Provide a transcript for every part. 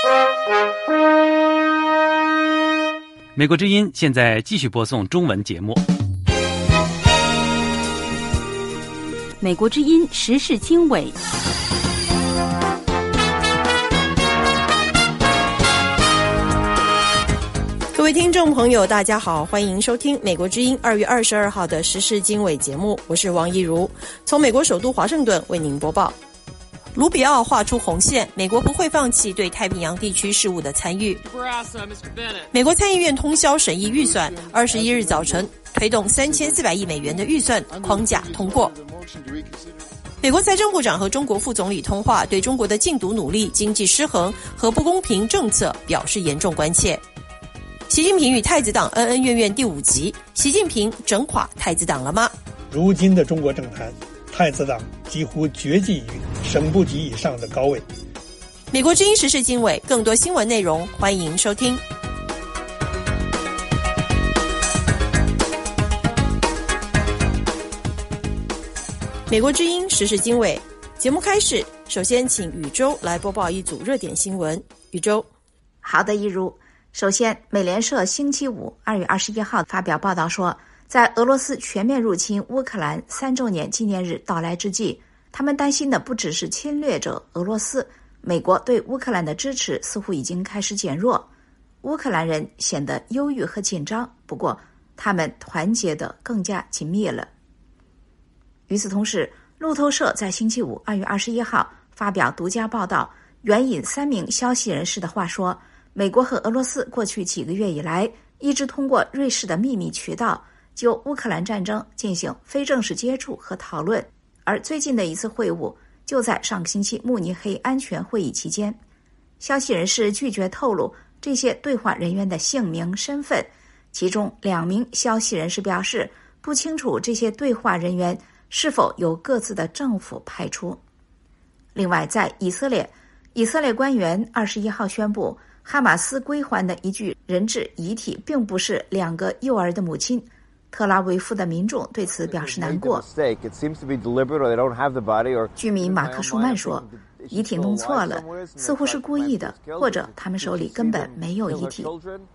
美国之音现在继续播送中文节目。 美国之音时事经纬。 各位听众朋友大家好，欢迎收听美国之音2月22号的时事经纬节目，我是王怡如，从美国首都华盛顿为您播报。卢比奥画出红线，美国不会放弃对太平洋地区事务的参与。美国参议院通宵审议预算，21日早晨推动3400亿美元的预算框架通过。美国财政部长和中国副总理通话，对中国的禁毒努力、经济失衡和不公平政策表示严重关切。习近平与太子党恩恩怨怨第5集，习近平整垮太子党了吗？ 如今的中国政坛，太子党几乎绝迹于省部级以上的高位。 美国之音时事经纬，更多新闻内容欢迎收听。美国之音时事经纬节目开始，首先请宇宙来播报一组热点新闻。宇宙。 好的，一如。首先，美联社星期五2月21号发表报道说，在俄罗斯全面入侵乌克兰3周年纪念日到来之际，他们担心的不只是侵略者俄罗斯，美国对乌克兰的支持似乎已经开始减弱。乌克兰人显得忧郁和紧张，不过他们团结得更加紧密了。与此同时，路透社在星期五2月21号发表独家报道，援引3名消息人士的话说，美国和俄罗斯过去几个月以来一直通过瑞士的秘密渠道就乌克兰战争进行非正式接触和讨论，而最近的一次会晤就在上个星期慕尼黑安全会议期间。消息人士拒绝透露这些对话人员的姓名身份，其中2名消息人士表示不清楚这些对话人员是否由各自的政府派出。另外，在以色列官员21号宣布，哈马斯归还的一具人质遗体并不是2个幼儿的母亲。特拉维夫的民众对此表示难过。居民马克舒曼说，遗体弄错了，似乎是故意的，或者他们手里根本没有遗体。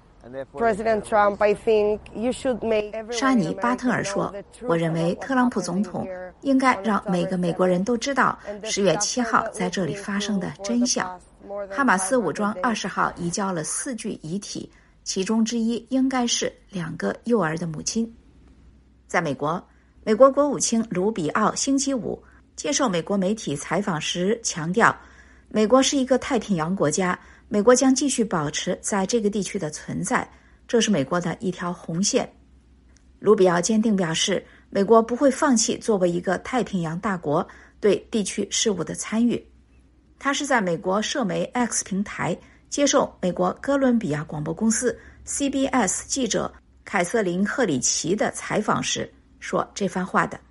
沙尼巴特尔说，我认为特朗普总统应该让每个美国人都知道10月7号在这里发生的真相。哈马斯武装20号移交了4具遗体，其中之一应该是2个幼儿的母亲。在美国国务卿卢比奥星期五接受美国媒体采访时强调，美国是一个太平洋国家，美国将继续保持在这个地区的存在，这是美国的一条红线。卢比奥坚定表示，美国不会放弃作为一个太平洋大国对地区事务的参与。他是在美国社媒 X 平台接受美国哥伦比亚广播公司 CBS 记者凯瑟琳·赫里奇的采访时说这番话的。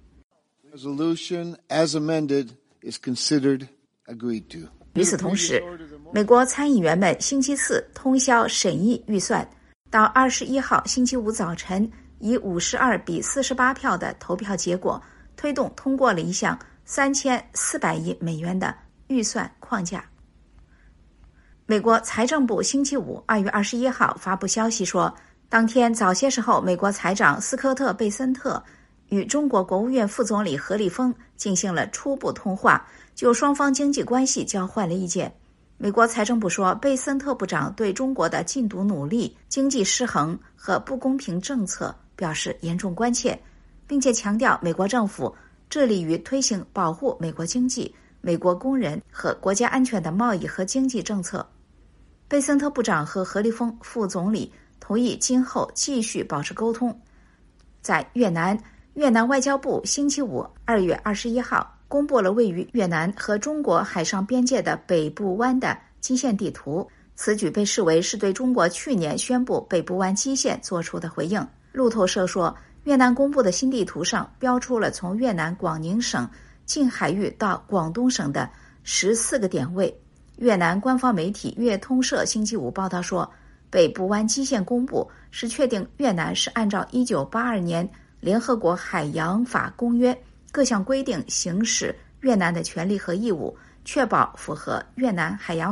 与此同时，美国参议员们星期四通宵审议预算，到21号星期五早晨以52比48票的投票结果，推动通过了一项3400亿美元的预算框架。美国财政部星期五2月21号发布消息说，当天早些时候，美国财长斯科特·贝森特与中国国务院副总理何立峰进行了初步通话，就双方经济关系交换了意见。美国财政部说，贝森特部长对中国的禁毒努力、经济失衡和不公平政策表示严重关切，并且强调美国政府致力于推行保护美国经济、美国工人和国家安全的贸易和经济政策。贝森特部长和何立峰副总理同意今后继续保持沟通。在越南外交部星期五2月21号公布了位于越南和中国海上边界的北部湾的基线地图，此举被视为是对中国去年宣布北部湾基线做出的回应。路透社说，越南公布的新地图上标出了从越南广宁省近海域到广东省的14个点位。越南官方媒体越通社星期五报道说，北部湾基线公布是确定越南是按照1982年联合国海洋法公约各项规定行使越南的权利和义务，确保符合越南海洋法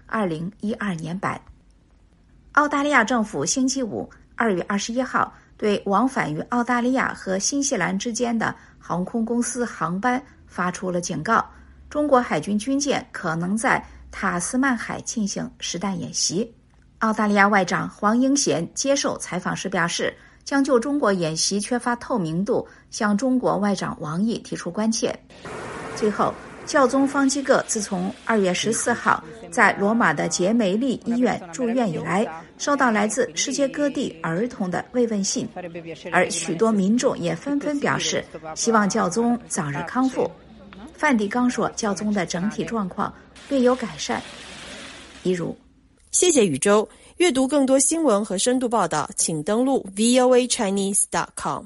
2012年版。澳大利亚政府星期五2月21号对往返于澳大利亚和新西兰之间的航空公司航班发出了警告，中国海军军舰可能在塔斯曼海进行实弹演习。澳大利亚外长黄英贤接受采访时表示，将就中国演习缺乏透明度向中国外长王毅提出关切。最后，教宗方济各自从2月14号在罗马的杰梅利医院住院以来，收到来自世界各地儿童的慰问信，而许多民众也纷纷表示希望教宗早日康复。梵蒂冈说，教宗的整体状况略有改善。一如， 谢谢宇宙。阅读更多新闻和深度报道，请登录 voachinese.com。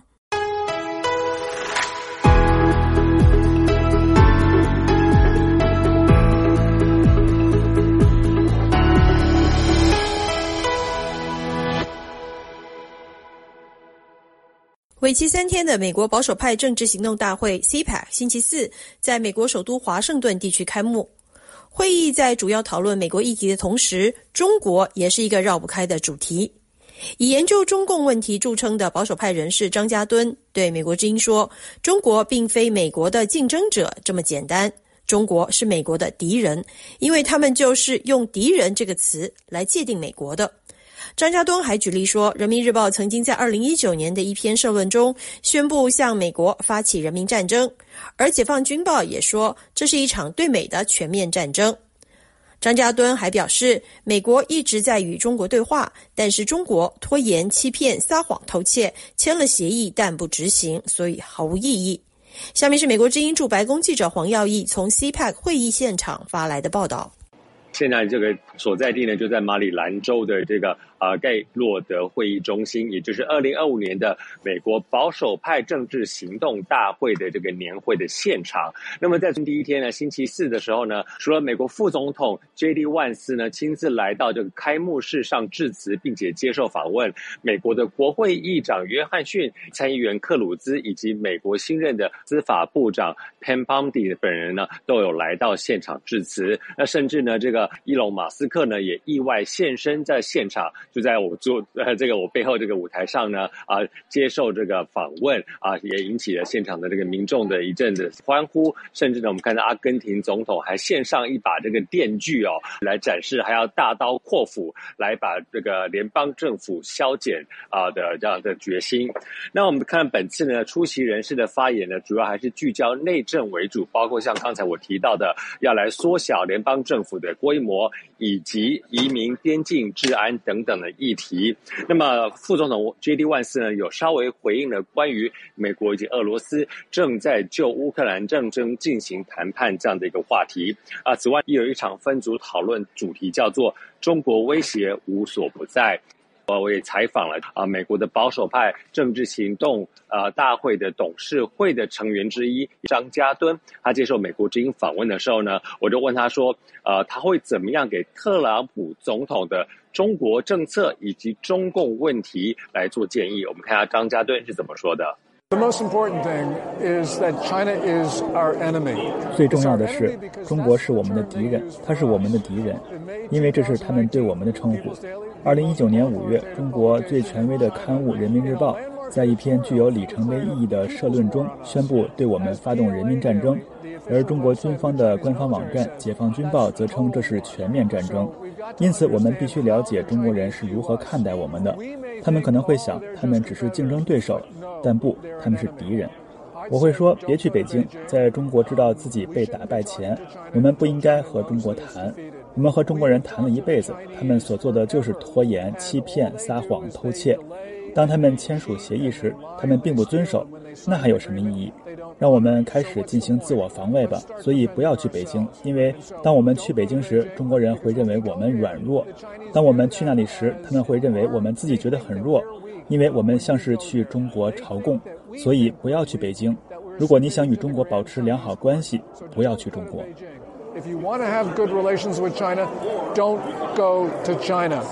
为期3天的美国保守派政治行动大会 CPAC 星期四在美国首都华盛顿地区开幕。会议在主要讨论美国议题的同时，中国也是一个绕不开的主题。以研究中共问题著称的保守派人士张家敦对美国之音说，中国并非美国的竞争者这么简单，中国是美国的敌人，因为他们就是用敌人这个词来界定美国的。张家敦还举例说，人民日报曾经在2019年的一篇社论中宣布向美国发起人民战争，而解放军报也说这是一场对美的全面战争。张家敦还表示，美国一直在与中国对话，但是中国拖延、欺骗、撒谎、偷窃，签了协议但不执行，所以毫无意义。下面是美国之音驻白宫记者黄耀义从 CPAC 会议现场发来的报道。 现在这个所在地呢，就在马里兰州的这个盖洛德会议中心，也就是2025年的美国保守派政治行动大会的这个年会的现场。那么在第一天呢，星期四的时候呢，除了美国副总统 J.D. 万斯呢亲自来到这个开幕式上致辞，并且接受访问，美国的国会议长约翰逊、参议员克鲁兹以及美国新任的司法部长 Pam Bondi 本人呢都有来到现场致辞。那甚至呢，这个伊隆马斯克呢也意外现身在现场，就在我背后这个舞台上呢接受这个访问也引起了现场的这个民众的一阵的欢呼。甚至呢，我们看到阿根廷总统还献上一把这个电锯来展示还要大刀阔斧来把这个联邦政府削减的这样的决心。那我们看本次呢出席人士的发言呢，主要还是聚焦内政为主，包括像刚才我提到的要来缩小联邦政府的规模，以及移民、边境、治安等等的议题。那么副总统 J.D. 万斯呢有稍微回应了关于美国以及俄罗斯正在就乌克兰战争进行谈判这样的一个话题此外也有一场分组讨论，主题叫做中国威胁无所不在。我也采访了美国的保守派政治行动大会的董事会的成员之一张家敦。他接受美国之音访问的时候呢，我就问他说他会怎么样给特朗普总统的中国政策以及中共问题来做建议。我们看下张家敦是怎么说的。 The most important thing is that China is our enemy. 最重要的是，中国是我们的敌人，他是我们的敌人，因为这是他们对我们的称呼。2019年5月，中国最权威的刊物《人民日报》在一篇具有里程碑意义的社论中宣布对我们发动人民战争，而中国军方的官方网站《解放军报》则称这是全面战争。因此，我们必须了解中国人是如何看待我们的。他们可能会想，他们只是竞争对手，但不，他们是敌人。我会说，别去北京，在中国知道自己被打败前，我们不应该和中国谈。我们和中国人谈了一辈子，他们所做的就是拖延、欺骗、撒谎、偷窃。当他们签署协议时，他们并不遵守，那还有什么意义？让我们开始进行自我防卫吧。所以不要去北京，因为当我们去北京时，中国人会认为我们软弱；当我们去那里时，他们会认为我们自己觉得很弱，因为我们像是去中国朝贡。所以不要去北京。如果你想与中国保持良好关系，不要去中国。 If you want to have good relations with China, don't go to China.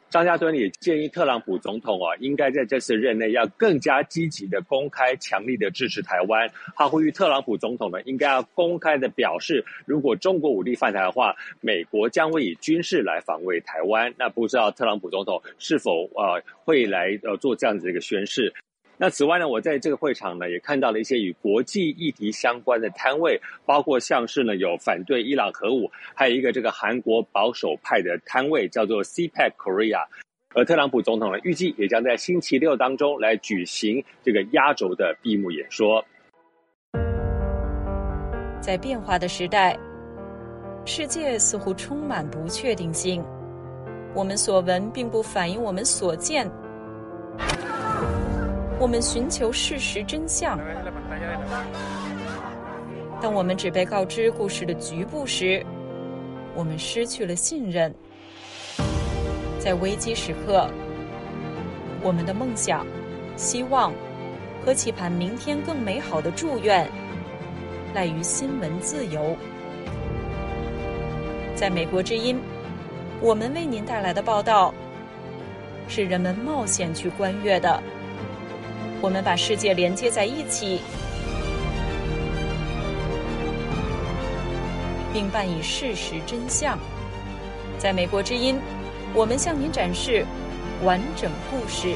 张家敦也建议特朗普总统应该在这次任内要更加积极的公开强力的支持台湾。他呼吁特朗普总统呢，应该要公开的表示，如果中国武力犯台的话，美国将会以军事来防卫台湾。那不知道特朗普总统是否会来做这样子的一个宣示。那此外呢，我在这个会场呢也看到了一些与国际议题相关的摊位，包括像是呢有反对伊朗核武，还有一个这个韩国保守派的摊位叫做 CPEC Korea。而特朗普总统呢预计也将在星期六当中来举行这个压轴的闭幕演说。 在变化的时代，世界似乎充满不确定性，我们所闻并不反映我们所见。我们寻求事实真相，当我们只被告知故事的局部时，我们失去了信任。在危机时刻，我们的梦想、希望和期盼明天更美好的祝愿，赖于新闻自由。在美国之音，我们为您带来的报道是人们冒险去观阅的。我们把世界连接在一起，并伴以事实真相。在美国之音，我们向您展示完整故事。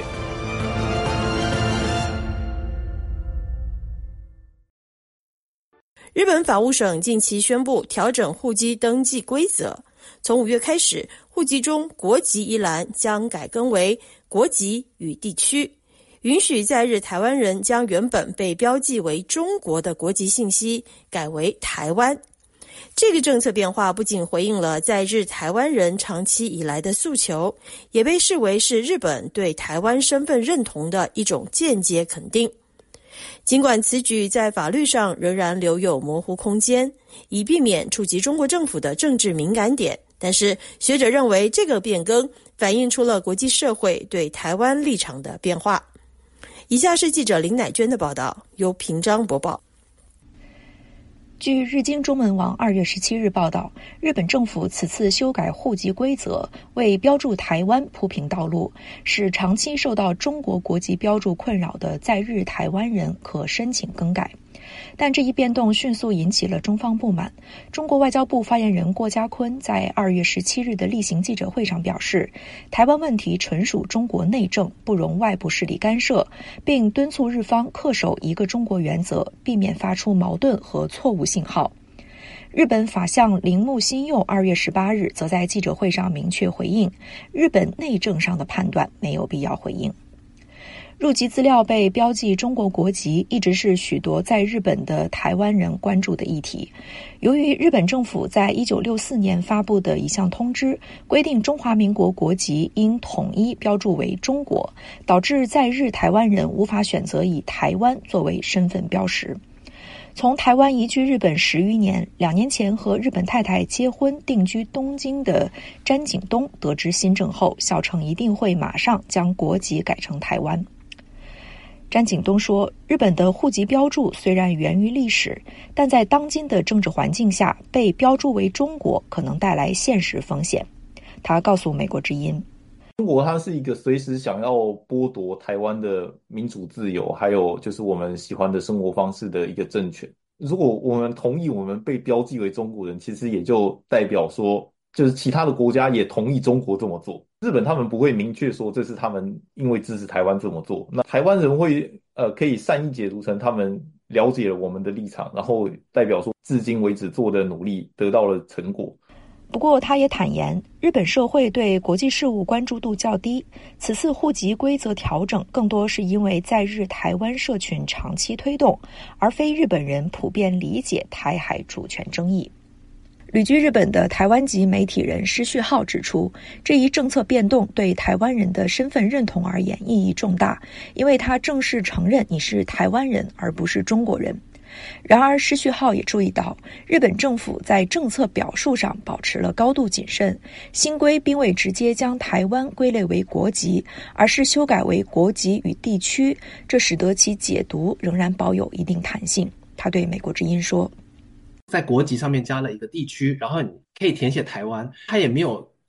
日本法务省近期宣布调整户籍登记规则，从5月开始，户籍中国籍一栏将改更为国籍与地区，允许在日台湾人将原本被标记为中国的国籍信息改为台湾。这个政策变化不仅回应了在日台湾人长期以来的诉求，也被视为是日本对台湾身份认同的一种间接肯定。尽管此举在法律上仍然留有模糊空间，以避免触及中国政府的政治敏感点，但是学者认为这个变更反映出了国际社会对台湾立场的变化。以下是记者林乃娟的报道，由平章播报。 据日经中文网2月17日报道，日本政府此次修改户籍规则，为标注台湾铺平道路，使长期受到中国国籍标注困扰的在日台湾人可申请更改。但这一变动迅速引起了中方不满。中国外交部发言人郭家坤在2月17日的例行记者会上表示，台湾问题纯属中国内政，不容外部势力干涉，并敦促日方恪守一个中国原则，避免发出矛盾和错误信号。日本法相铃木新佑2月18日则在记者会上明确回应，日本内政上的判断没有必要回应。入籍资料被标记中国国籍一直是许多在日本的台湾人关注的议题。由于日本政府在1964年发布的一项通知规定中华民国国籍应统一标注为中国，导致在日台湾人无法选择以台湾作为身份标识。从台湾移居日本10余年，2年前和日本太太结婚定居东京的詹景东得知新政后，笑称一定会马上将国籍改成台湾。詹景东说，日本的户籍标注虽然源于历史，但在当今的政治环境下，被标注为中国可能带来现实风险。他告诉美国之音， 中国它是一个随时想要剥夺台湾的民主自由，还有就是我们喜欢的生活方式的一个政权。如果我们同意我们被标记为中国人，其实也就代表说，就是其他的国家也同意中国这么做。日本他们不会明确说这是他们因为支持台湾这么做，那台湾人会可以善意解读成他们了解了我们的立场，然后代表说至今为止做的努力得到了成果。 不过他也坦言，日本社会对国际事务关注度较低，此次户籍规则调整更多是因为在日台湾社群长期推动，而非日本人普遍理解台海主权争议。旅居日本的台湾籍媒体人施旭浩指出，这一政策变动对台湾人的身份认同而言意义重大，因为他正式承认你是台湾人而不是中国人。然而施旭浩也注意到，日本政府在政策表述上保持了高度谨慎，新规并未直接将台湾归类为国籍，而是修改为国籍与地区，这使得其解读仍然保有一定弹性。他对美国之音说， 在国籍上面加了一个地区，然后你可以填写台湾，它也没有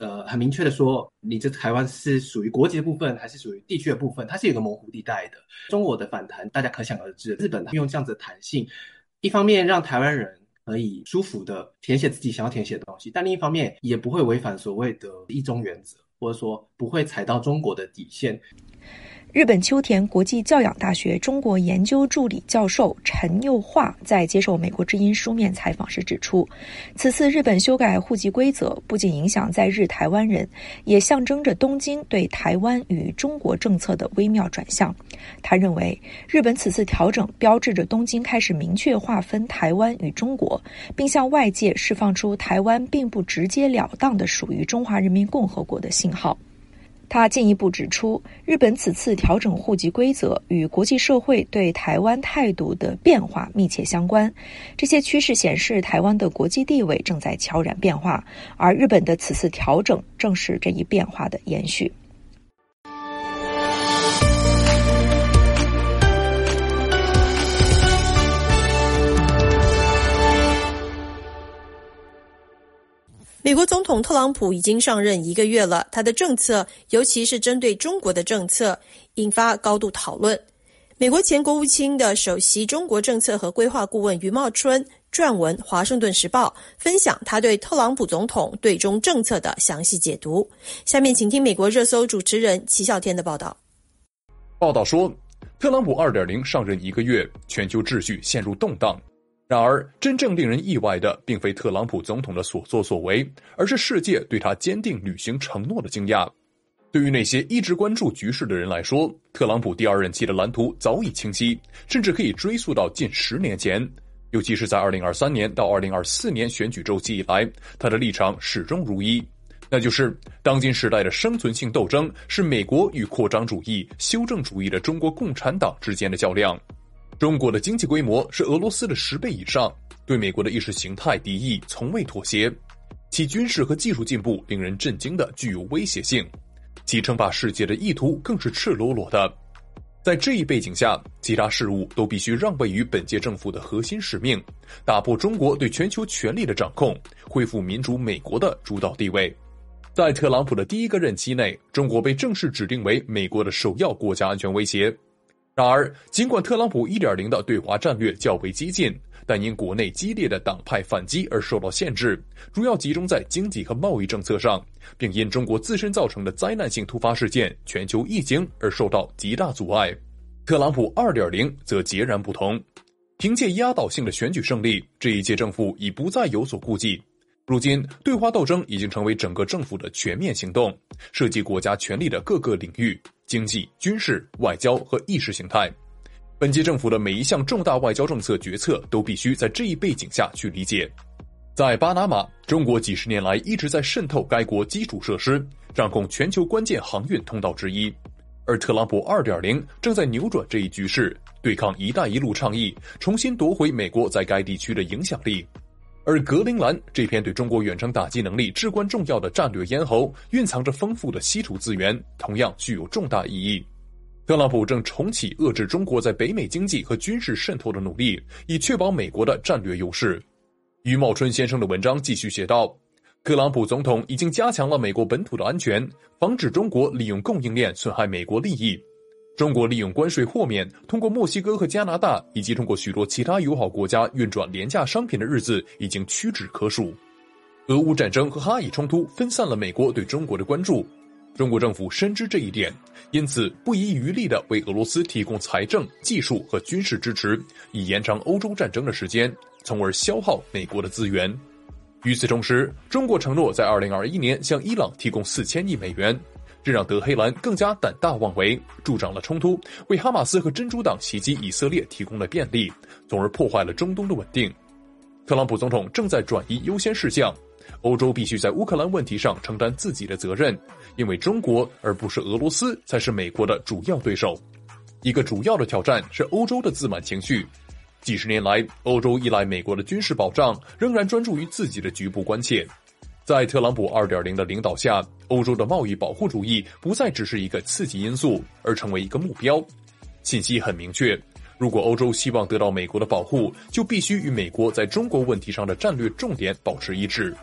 很明确的说，你这台湾是属于国籍的部分还是属于地区的部分，它是有个模糊地带的。中国的反弹大家可想而知，日本用这样子的弹性，一方面让台湾人可以舒服的填写自己想要填写的东西，但另一方面也不会违反所谓的一中原则，或者说不会踩到中国的底线。 日本秋田国际教养大学中国研究助理教授陈佑化在接受美国之音书面采访时指出，此次日本修改户籍规则不仅影响在日台湾人，也象征着东京对台湾与中国政策的微妙转向。他认为，日本此次调整标志着东京开始明确划分台湾与中国，并向外界释放出台湾并不直截了当地属于中华人民共和国的信号。他进一步指出，日本此次调整户籍规则与国际社会对台湾态度的变化密切相关。这些趋势显示，台湾的国际地位正在悄然变化，而日本的此次调整正是这一变化的延续。 美国总统特朗普已经上任1个月了，他的政策，尤其是针对中国的政策，引发高度讨论。美国前国务卿的首席中国政策和规划顾问余茂春撰文《华盛顿时报》，分享他对特朗普总统对中政策的详细解读。下面请听美国热搜主持人齐笑天的报道。 报道说，特朗普 2.0 上任1个月，全球秩序陷入动荡。然而，真正令人意外的并非特朗普总统的所作所为，而是世界对他坚定履行承诺的惊讶。对于那些一直关注局势的人来说，特朗普第2任期的蓝图早已清晰，甚至可以追溯到近10年前。尤其是在2023年到2024年选举周期以来，他的立场始终如一，那就是当今时代的生存性斗争是美国与扩张主义、修正主义的中国共产党之间的较量。中国的经济规模是俄罗斯的10倍以上，对美国的意识形态敌意从未妥协，其军事和技术进步令人震惊的具有威胁性，其称霸世界的意图更是赤裸裸的。在这一背景下，其他事务都必须让位于本届政府的核心使命，打破中国对全球权力的掌控，恢复民主美国的主导地位。在特朗普的第1个任期内，中国被正式指定为美国的首要国家安全威胁。然而，尽管特朗普 1.0 的对华战略较为激进，但因国内激烈的党派反击而受到限制，主要集中在经济和贸易政策上，并因中国自身造成的灾难性突发事件、全球疫情而受到极大阻碍。特朗普 2.0 则截然不同，凭借压倒性的选举胜利，这一届政府已不再有所顾忌。如今，对华斗争已经成为整个政府的全面行动，涉及国家权力的各个领域，经济、军事、外交和意识形态。本届政府的每一项重大外交政策决策都必须在这一背景下去理解。在巴拿马，中国几十年来一直在渗透该国基础设施，掌控全球关键航运通道之一。而特朗普 2.0 正在扭转这一局势，对抗“一带一路”倡议，重新夺回美国在该地区的影响力。而格陵兰这片对中国远程打击能力至关重要的战略咽喉，蕴藏着丰富的稀土资源，同样具有重大意义。特朗普正重启遏制中国在北美经济和军事渗透的努力，以确保美国的战略优势。余茂春先生的文章继续写道，特朗普总统已经加强了美国本土的安全，防止中国利用供应链损害美国利益。中国利用关税豁免，通过墨西哥和加拿大，以及通过许多其他友好国家运转廉价商品的日子已经屈指可数。俄乌战争和哈以冲突分散了美国对中国的关注，中国政府深知这一点，因此不遗余力地为俄罗斯提供财政、技术和军事支持，以延长欧洲战争的时间，从而消耗美国的资源。与此同时，中国承诺在2021年向伊朗提供4000亿美元，这让德黑兰更加胆大妄为，助长了冲突，为哈马斯和真主党袭击以色列提供了便利，从而破坏了中东的稳定。特朗普总统正在转移优先事项，欧洲必须在乌克兰问题上承担自己的责任，因为中国而不是俄罗斯才是美国的主要对手。一个主要的挑战是欧洲的自满情绪。几十年来，欧洲依赖美国的军事保障，仍然专注于自己的局部关切。在特朗普 2.0 的领导下，欧洲的贸易保护主义不再只是一个刺激因素，而成为一个目标。信息很明确，如果欧洲希望得到美国的保护，就必须与美国在中国问题上的战略重点保持一致。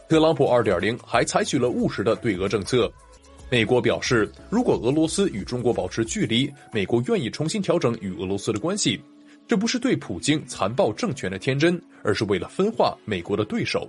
特朗普 2.0 还采取了务实的对俄政策。美国表示，如果俄罗斯与中国保持距离，美国愿意重新调整与俄罗斯的关系。这不是对普京残暴政权的天真，而是为了分化美国的对手。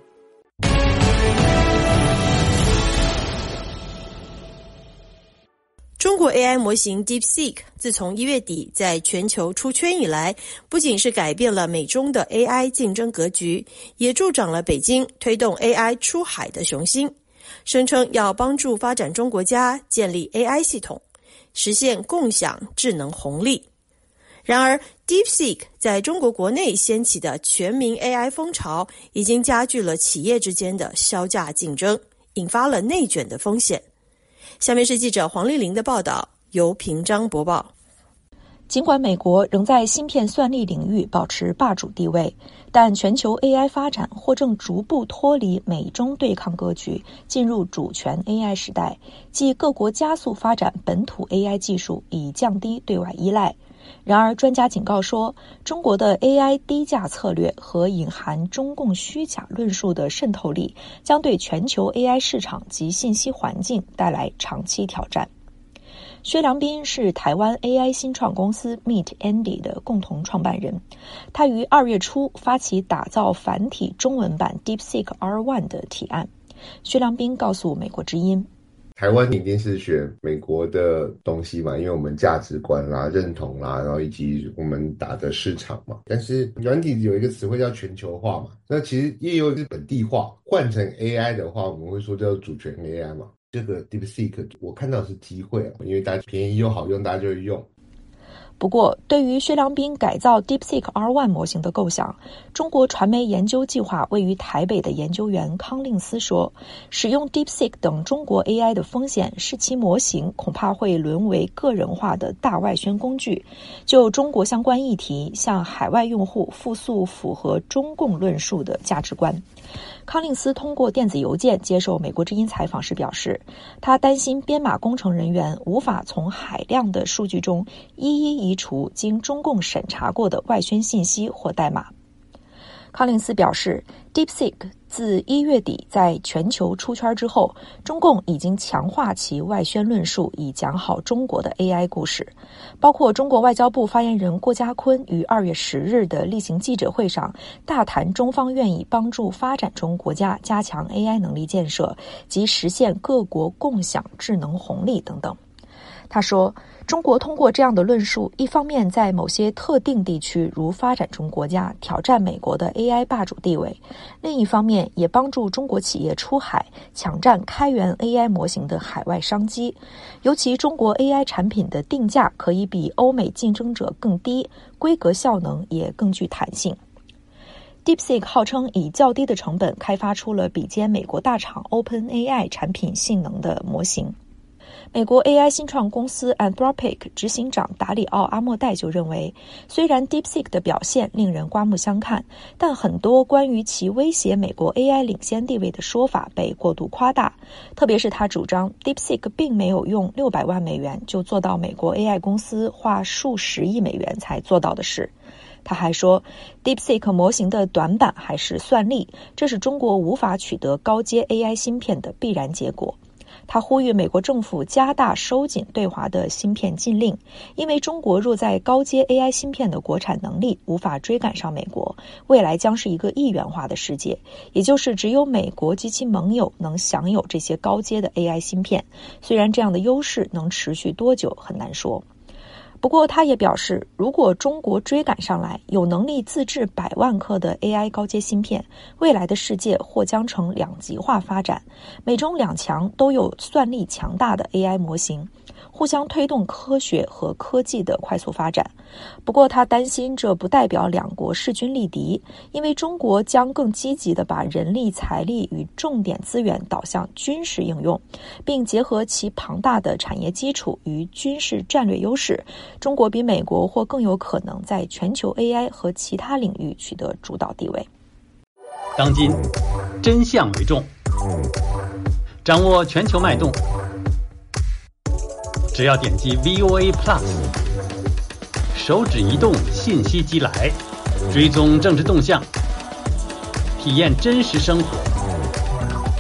中国 AI 模型 DeepSeek 自从1月底在全球出圈以来，不仅是改变了美中的 AI 竞争格局，也助长了北京推动 AI 出海的雄心，声称要帮助发展中国家建立 AI 系统，实现共享智能红利。然而 DeepSeek 在中国国内掀起的全民 AI 风潮，已经加剧了企业之间的销价竞争，引发了内卷的风险。下面是记者黄丽玲的报道，由平章播报。 尽管美国仍在芯片算力领域保持霸主地位，但全球 AI 发展或正逐步脱离美中对抗格局，进入主权 AI 时代，即各国加速发展本土 AI 技术，以降低对外依赖。然而，专家警告说，中国的 AI 低价策略和隐含中共虚假论述的渗透力，将对全球 AI 市场及信息环境带来长期挑战。薛良斌是台湾 AI 新创公司 Meet Andy 的共同创办人，他于2月初发起打造繁体中文版 DeepSeek R1 的提案。薛良斌告诉美国之音， 台湾一定是选美国的东西嘛，因为我们价值观啦、认同啦，然后以及我们打的市场嘛。但是软体有一个词汇叫全球化嘛，那其实也有一个本地化。换成 AI 的话，我们会说叫主权 AI 嘛。这个 DeepSeek 我看到的是机会，因为大家便宜又好用，大家就会用。 不过，对于薛良斌改造 DeepSeek R1 模型的构想，中国传媒研究计划位于台北的研究员康令斯说，使用 DeepSeek 等中国 AI 的风险是其模型恐怕会沦为个人化的大外宣工具，就中国相关议题向海外用户复述符合中共论述的价值观。康令斯通过电子邮件接受美国之音采访时表示，他担心编码工程人员无法从海量的数据中一一移除经中共审查过的外宣信息或代码。康令斯表示， DeepSeek 自1月底在全球出圈之后，中共已经强化其外宣论述，以讲好中国的 AI 故事。包括中国外交部发言人郭家坤于2月10日的例行记者会上大谈中方愿意帮助发展中国家加强 AI 能力建设及实现各国共享智能红利等等。他说，中国通过这样的论述，一方面在某些特定地区如发展中国家挑战美国的 AI 霸主地位，另一方面也帮助中国企业出海，抢占开源 AI 模型的海外商机。尤其中国 AI 产品的定价可以比欧美竞争者更低，规格效能也更具弹性。DeepSeek 号称以较低的成本开发出了比肩美国大厂 OpenAI 产品性能的模型。美国 AI 新创公司 Anthropic 执行长达里奥·阿莫代就认为，虽然 DeepSeek 的表现令人刮目相看，但很多关于其威胁美国 AI 领先地位的说法被过度夸大，特别是他主张 DeepSeek 并没有用600万美元就做到美国 AI 公司花数十亿美元才做到的事。他还说 DeepSeek 模型的短板还是算力，这是中国无法取得高阶 AI 芯片的必然结果。他呼吁美国政府加大收紧对华的芯片禁令，因为中国若在高阶 AI 芯片的国产能力无法追赶上美国，未来将是一个一元化的世界，也就是只有美国及其盟友能享有这些高阶的 AI 芯片，虽然这样的优势能持续多久很难说。不过他也表示，如果中国追赶上来，有能力自制100万颗的 AI 高阶芯片，未来的世界或将成两极化发展，美中两强都有算力强大的 AI 模型，互相推动科学和科技的快速发展。不过他担心这不代表两国势均力敌，因为中国将更积极地把人力财力与重点资源导向军事应用，并结合其庞大的产业基础与军事战略优势，中国比美国或更有可能在全球 AI 和其他领域取得主导地位。 当今真相为重，掌握全球脉动，只要点击 VOA Plus， 手指移动，信息即来，追踪政治动向，体验真实生活。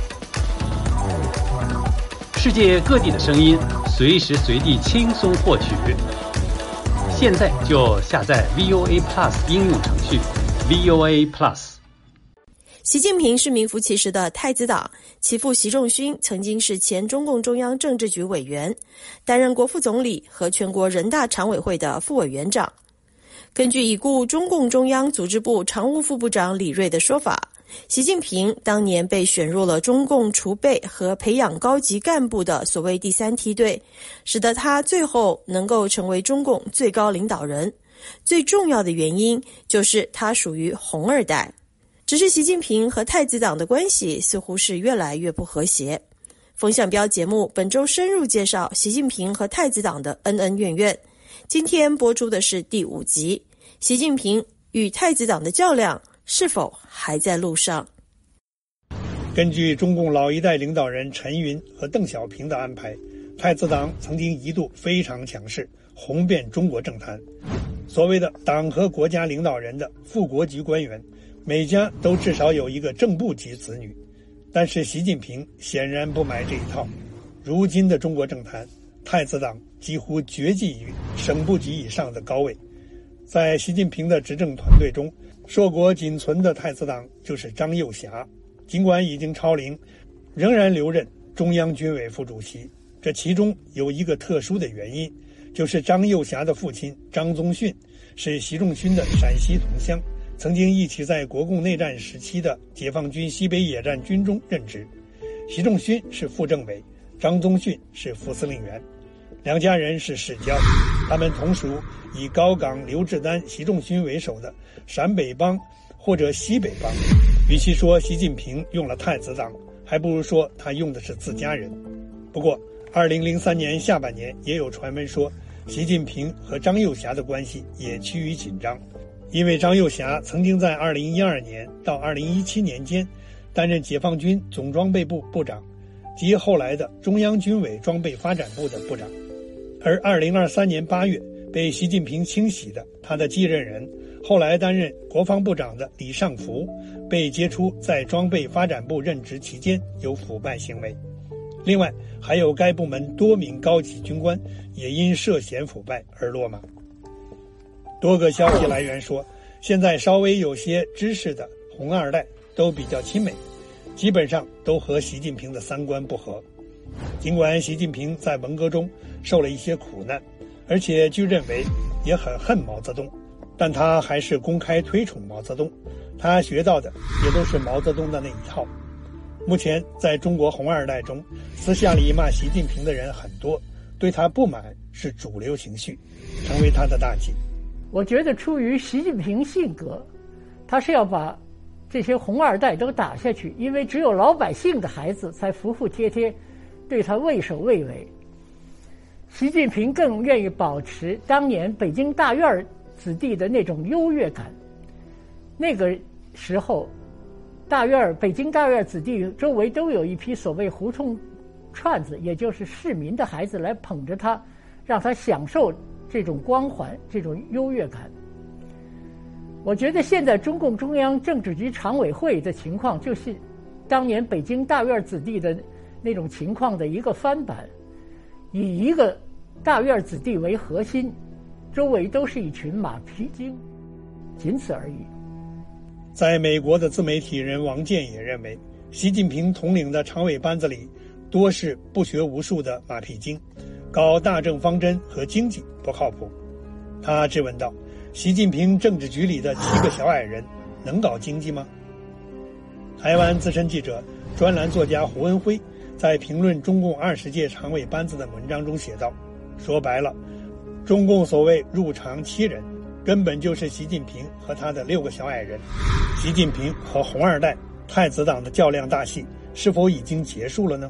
世界各地的声音，随时随地轻松获取。现在就下载 VOA Plus 应用程序 VOA Plus。 习近平是名副其实的太子党，其父习仲勋曾经是前中共中央政治局委员，担任国副总理和全国人大常委会的副委员长。根据已故中共中央组织部常务副部长李锐的说法，习近平当年被选入了中共储备和培养高级干部的所谓第三梯队，使得他最后能够成为中共最高领导人。最重要的原因就是他属于红二代。只是习近平和太子党的关系似乎是越来越不和谐。风向标节目本周深入介绍习近平和太子党的恩恩怨怨。今天播出的是第5集，习近平与太子党的较量是否还在路上？ 根据中共老一代领导人陈云和邓小平的安排，太子党曾经一度非常强势，红遍中国政坛。所谓的党和国家领导人的副国级官员，每家都至少有一个正部级子女。但是习近平显然不买这一套。如今的中国政坛，太子党几乎绝迹于省部级以上的高位。在习近平的执政团队中，硕果仅存的太子党就是张又侠，尽管已经超龄，仍然留任中央军委副主席。这其中有一个特殊的原因，就是张又侠的父亲张宗逊是习仲勋的陕西同乡，曾经一起在国共内战时期的解放军西北野战军中任职。习仲勋是副政委，张宗逊是副司令员，两家人是世交。他们同属以高岗、刘志丹、习仲勋为首的陕北帮或者西北帮。与其说习近平用了太子党，还不如说他用的是自家人。不过2003年下半年也有传闻说，习近平和张又侠的关系也趋于紧张，因为张又侠曾经在2012年到2017年间担任解放军总装备部部长及后来的中央军委装备发展部的部长。而2023年8月被习近平清洗的他的继任人，后来担任国防部长的李尚福，被揭出在装备发展部任职期间有腐败行为。另外还有该部门多名高级军官也因涉嫌腐败而落马。多个消息来源说，现在稍微有些知识的红二代都比较亲美，基本上都和习近平的三观不合。尽管习近平在文革中受了一些苦难，而且据认为也很恨毛泽东，但他还是公开推崇毛泽东，他学到的也都是毛泽东的那一套。目前在中国红二代中，私下里骂习近平的人很多，对他不满是主流情绪，成为他的大忌。 我觉得出于习近平性格，他是要把这些红二代都打下去，因为只有老百姓的孩子才服服帖帖对他畏首畏尾。习近平更愿意保持当年北京大院子弟的那种优越感。那个时候北京大院子弟周围都有一批所谓胡同串子，也就是市民的孩子来捧着他，让他享受这种光环，这种优越感。我觉得现在中共中央政治局常委会的情况，就是当年北京大院子弟的那种情况的一个翻版，以一个大院子弟为核心，周围都是一群马屁精，仅此而已。 在美国的自媒体人王健也认为，习近平统领的常委班子里多是不学无术的马屁精，搞大政方针和经济不靠谱。他质问道，习近平政治局里的7个小矮人能搞经济吗？台湾资深记者、专栏作家胡文辉在评论中共20届常委班子的文章中写道，说白了，中共所谓入常7人，根本就是习近平和他的6个小矮人。习近平和红二代太子党的较量大戏是否已经结束了呢？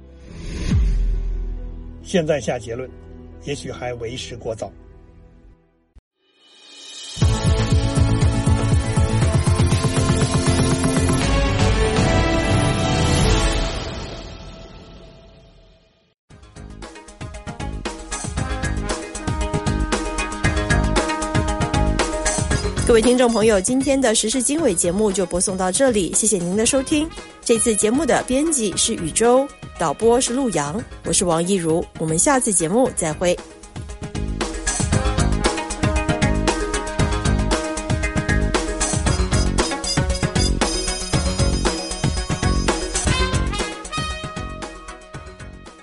现在下结论，也许还为时过早。 各各位听众朋友，今天的时事经纬节目就播送到这里，谢谢您的收听。这次节目的编辑是宇宙，导播是陆阳，我是王一如，我们下次节目再会。